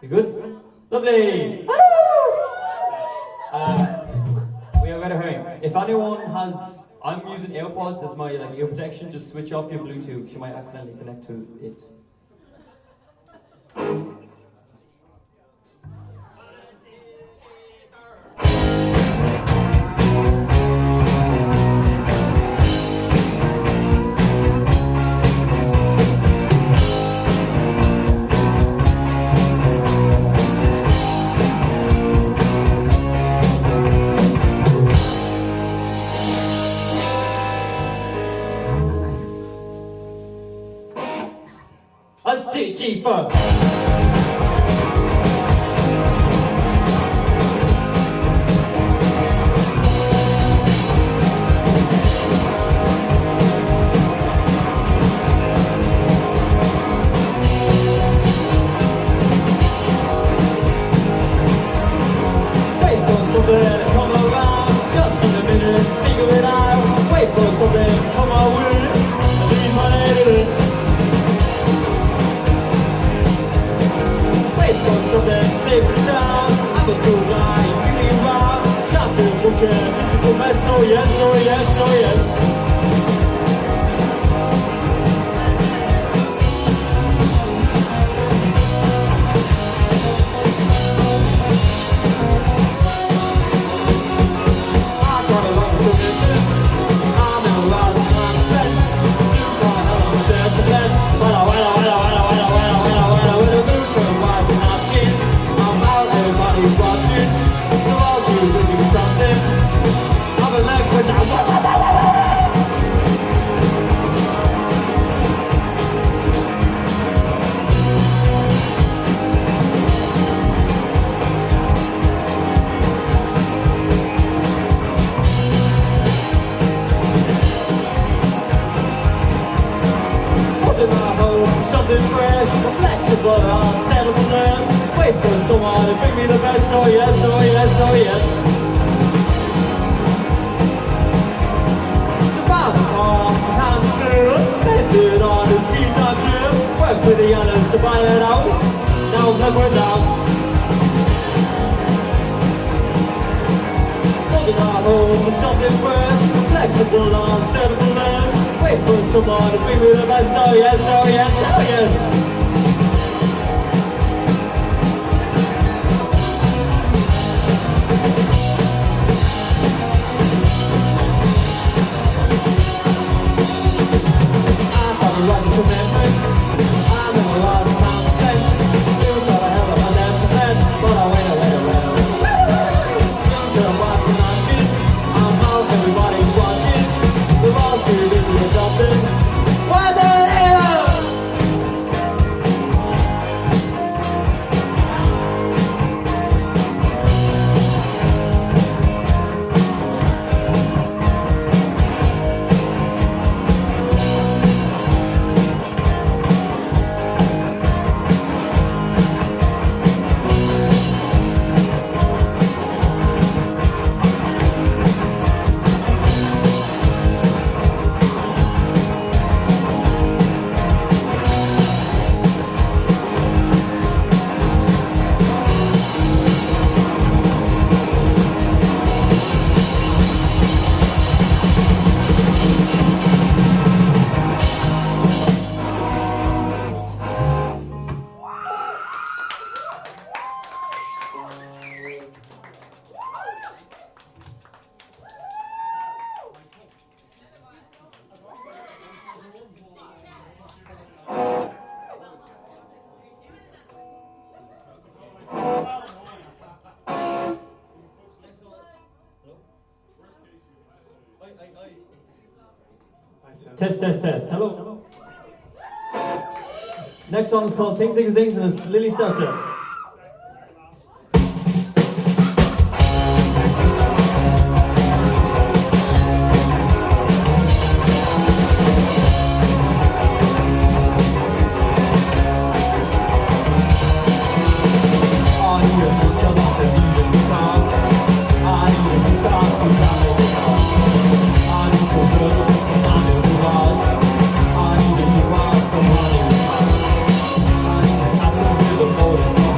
You good? Lovely! We are going to hurry. If anyone has... I'm using AirPods as my ear protection. Just switch off your Bluetooth. She might accidentally connect to it. Deeper. Oh yes, oh yes, oh yes. I've got a lot of commitments. I'm in a lot of time spent. Gone home with death to bed. When I move to a wife and not chin. I'm out, everybody's watching. They're all too busy with something. I'm a leg with that. Something fresh, flexible, unsettlebleness. Wait for someone to bring me the best. Oh yes, oh yes, oh yes. The Bible calls for time to live. Spend it on his feet, not trip. Work with the others to buy it out. Now never down. Holding our home with something fresh, flexible, unsettlebleness. Wait for someone to bring me the best. Oh yes, oh yes, oh yes. I've got a lot of commitments. I'm in a lot of time spent. You've got a hell of a life to spend. But I wait. Young to watching our shit. I'm out, everybody's watching. We're all too busy with something. Why the hell? Test. Hello. Next song is called Things and it's Lily Stelter. I need to walk the money. I need to pass them to the motor.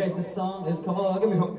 Okay, this song is called Give Me Hope.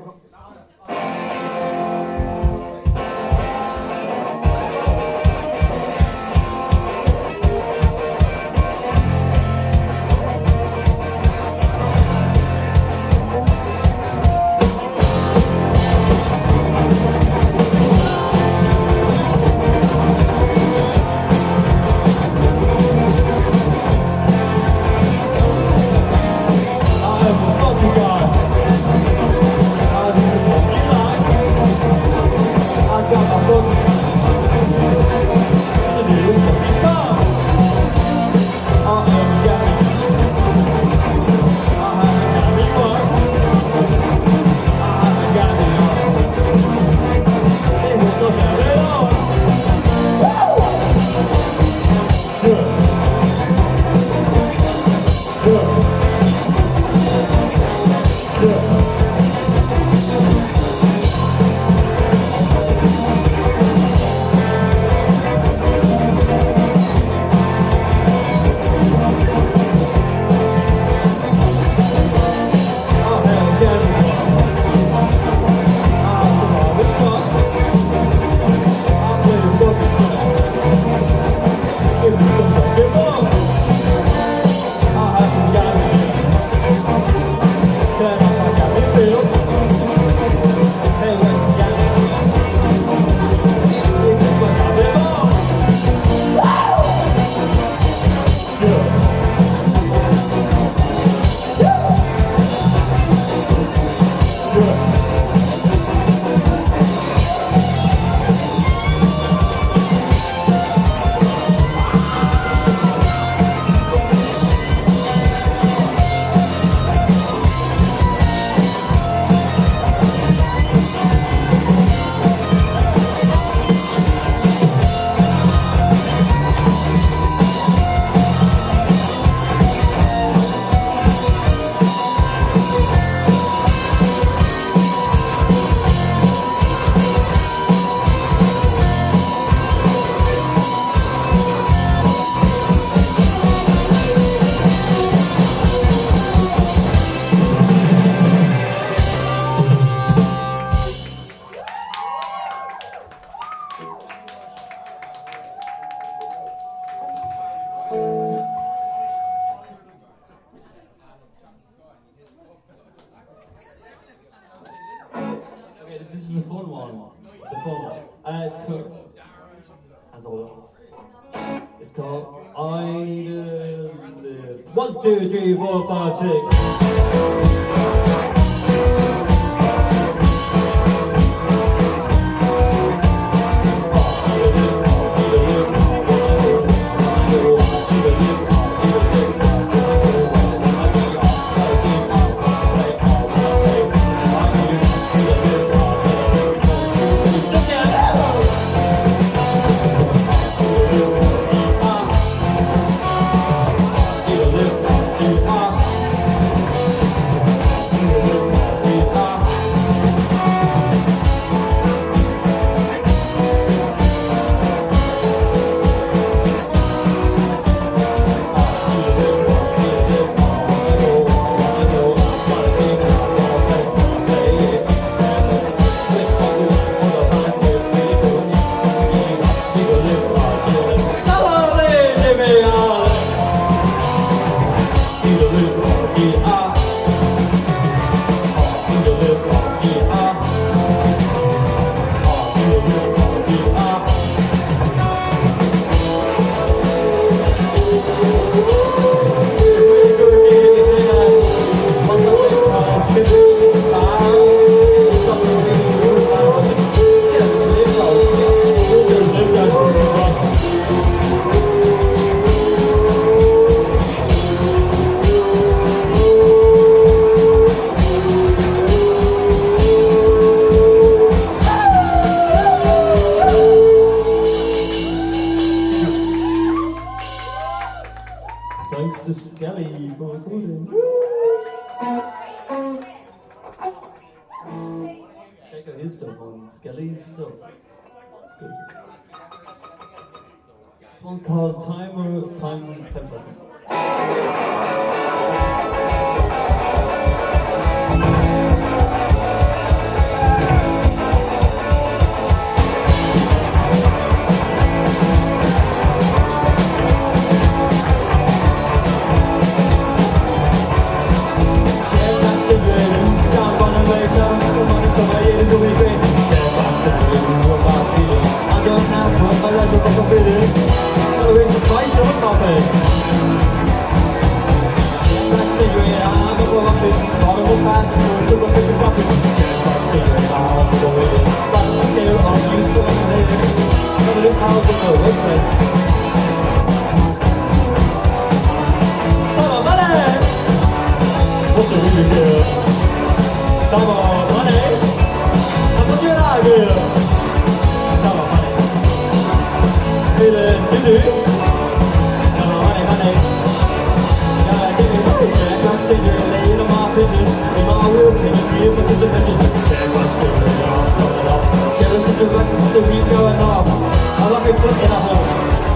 This is the fun one. The fun one. It's called. As always. It's called I Need a Lift. 1, 2, 3, 4, 5, 6. Thanks to Skelly for recording. Check out his stuff on Skelly's stuff. It's good. This one's called Time Temper. Come on, money. How much you like it? Come on, money. Come on, money. Yeah, give me money. Check my sticker, lay in my pigeon. In my will, can you give me the message? Check my sticker, I'm going off. Jealous of the record, the week going off. I love me foot in a hole.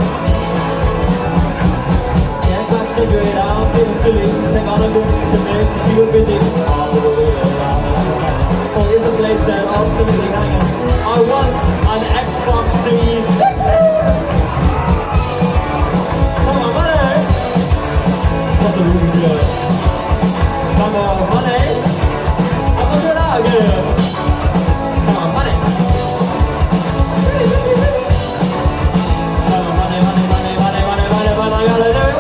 Check my sticker, I'm feeling silly. Take on a move just to make you feel busy. All the way around. Oh, it's a place that ultimately hanging. I want an Xbox 360. Come on, money. What's the room here? Come on, money. How much would I give? Come on, money. Come on, money, money, money, money, money, money, money, I gotta do it.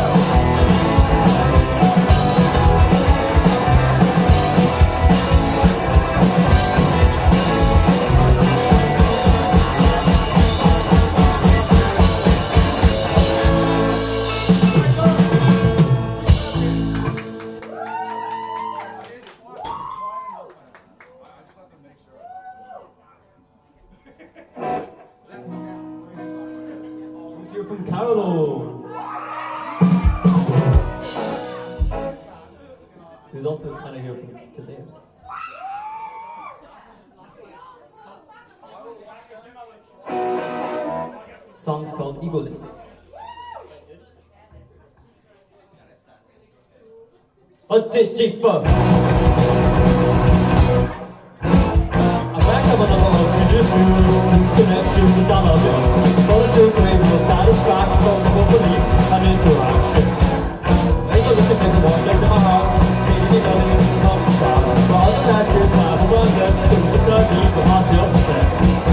Here from Carlo, who's also kind of here from Kildare. Song's called Ego Lifting. I'm back up on the road, she just lose connections with dollar bills. But it's still great, no satisfaction from the beliefs and interaction. Ain't no looking at the one that's in my heart. Maybe me know this is not the start. But all the last year time, I run that soon to turn me for myself instead.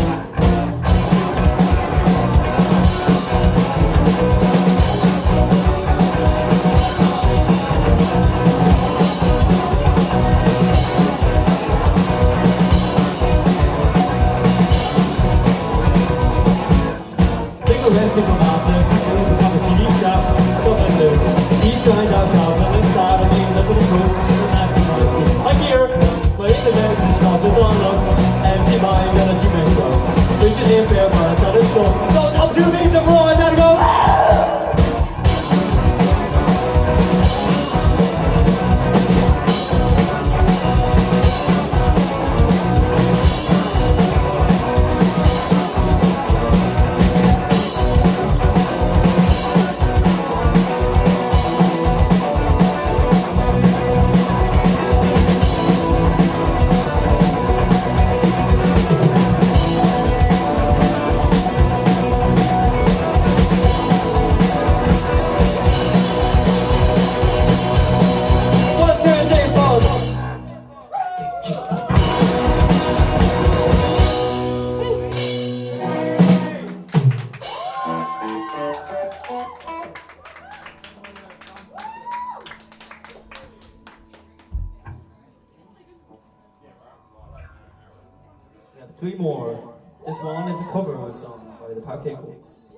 Three more. This one is a cover of a song by the Parquet Courts.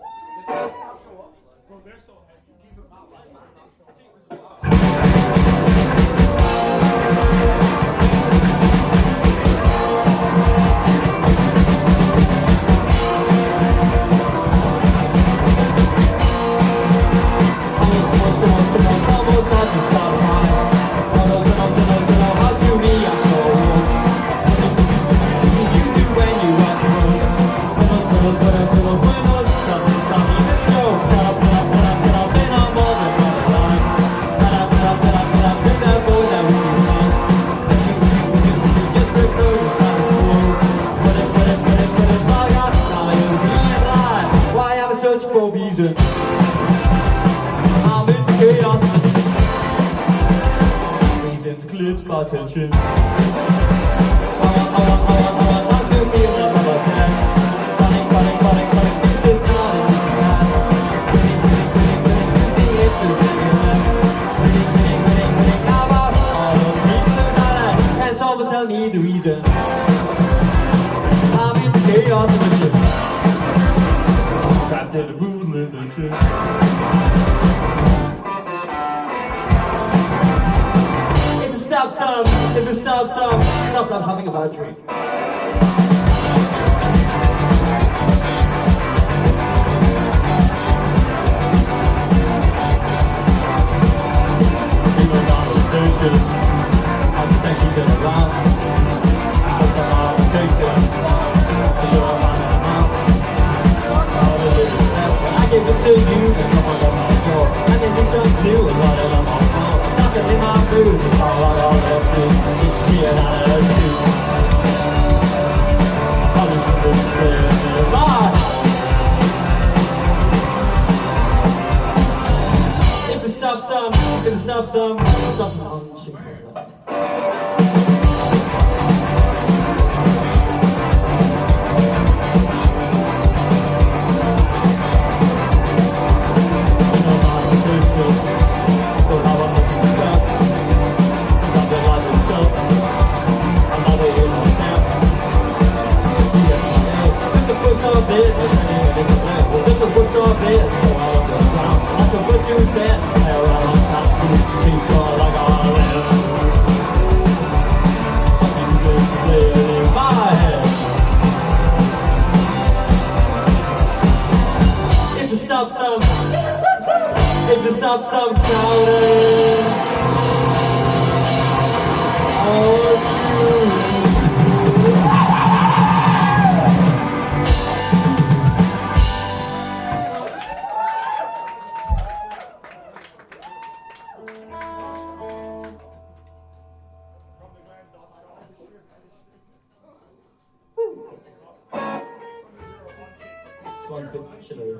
Attention. Tell me the reason. I'm in chaos of the ship. Trapped in a brutal adventure. some, if it stops some having a bad dream. I'm just gonna keep it around. Cause I'm all taken. You're a man and a mouth. I give it to you, and someone on my door. And in return to a lot of them on phone. Nothing in my food, it's all I gotta do. It's shit out of the two. I just want to clear me alive. If it stops some, I'm shooting for that. If it stops some crowding, this one's a bit chilly.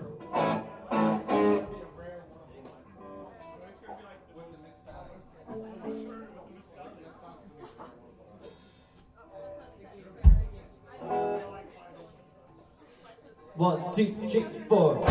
One, two, three, four.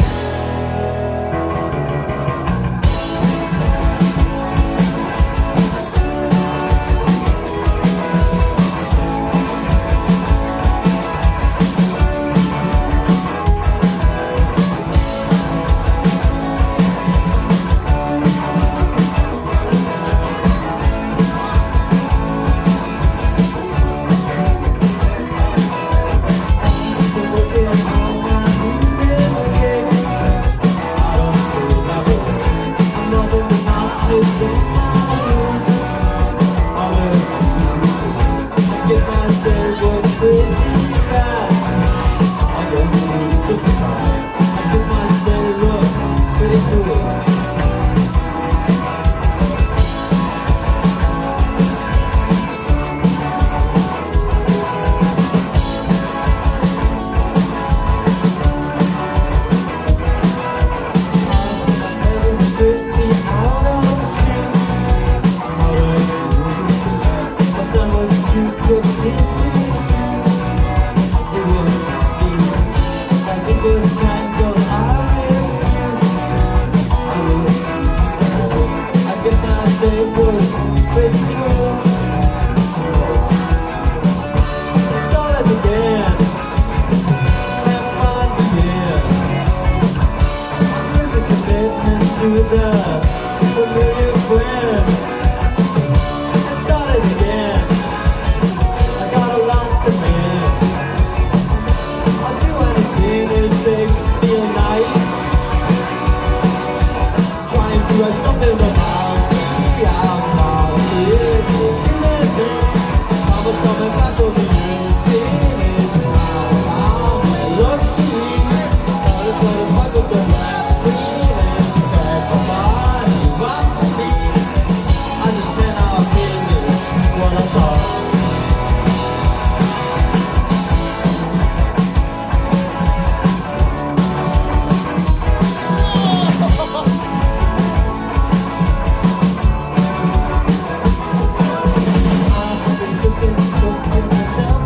Myself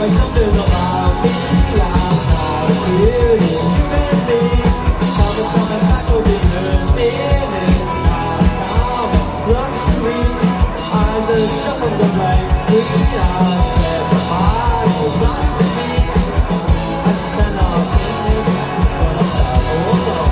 Anyway, something about me, I'm not a beauty human being. Coming back within minutes, not common luxury. Eyes are shut from the blank screen. I've never mind for philosophies. I just cannot finish what I start to wonder.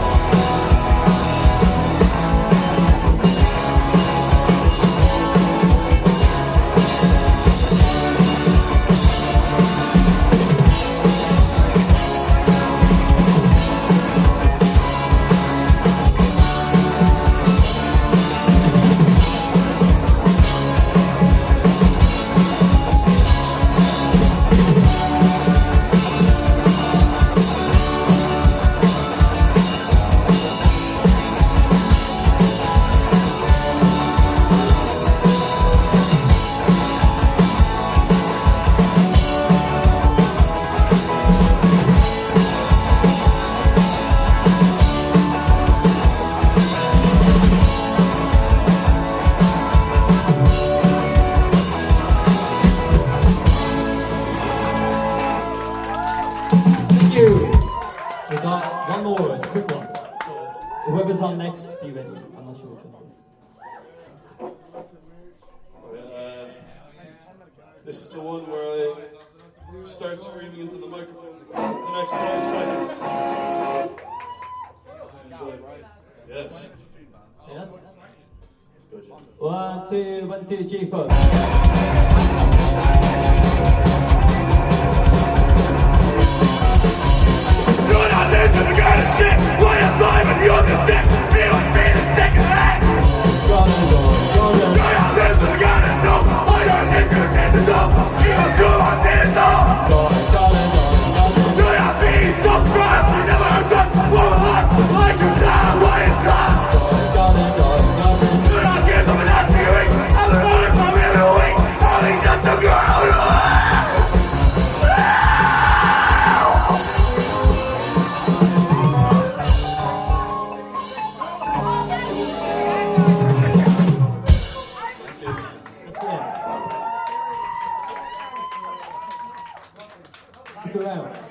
We got one more, it's a quick one. So whoever's on next, be ready. I'm not sure which one it is. This is the one where I start screaming into the microphone for the next 5 seconds. Enjoy. Yes. Yes? Good job. 1, 2, 1, 2, 3, 4. You're not listening to the kind of shit. What is life and you're the dick? Feel like being a second hand. You're not listening to the kind of no. All your attention is the dumb. Even two months in the dumb. You're not being so surprised. You never heard that woman like you die. Why is God? You're not getting something else to eat. I've been running from every week. All these just a girl. Stick around.